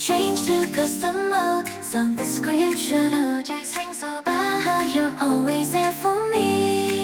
Change to custom mode. Some description, oh, just ring so bad. You're always there for me.